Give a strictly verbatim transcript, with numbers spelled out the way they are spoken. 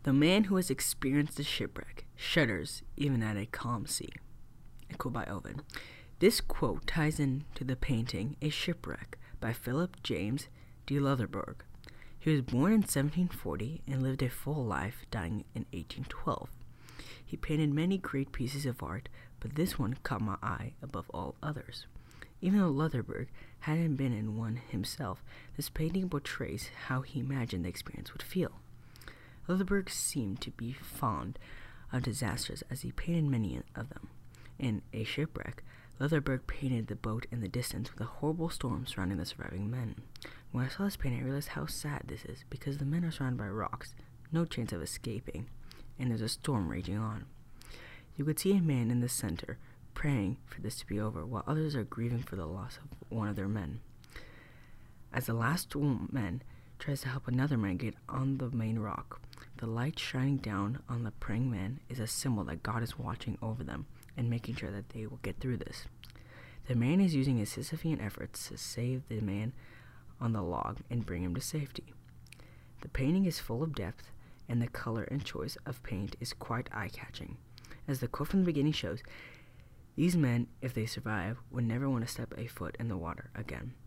The man who has experienced a shipwreck shudders even at a calm sea. A quote by Ovid. This quote ties into the painting A Shipwreck by Philip James de Loutherbourg. He was born in seventeen forty and lived a full life, dying in eighteen twelve. He painted many great pieces of art, but this one caught my eye above all others. Even though Loutherbourg hadn't been in one himself, this painting portrays how he imagined the experience would feel. Loutherbourg seemed to be fond of disasters as he painted many of them. In A Shipwreck, Loutherbourg painted the boat in the distance with a horrible storm surrounding the surviving men. When I saw this painting, I realized how sad this is, because the men are surrounded by rocks, no chance of escaping, and there's a storm raging on. You could see a man in the center praying for this to be over, while others are grieving for the loss of one of their men. As the last man tries to help another man get on the main rock, the light shining down on the praying man is a symbol that God is watching over them and making sure that they will get through this. The man is using his Sisyphean efforts to save the man on the log and bring him to safety. The painting is full of depth, and the color and choice of paint is quite eye-catching. As the quote from the beginning shows, these men, if they survive, would never want to step a foot in the water again.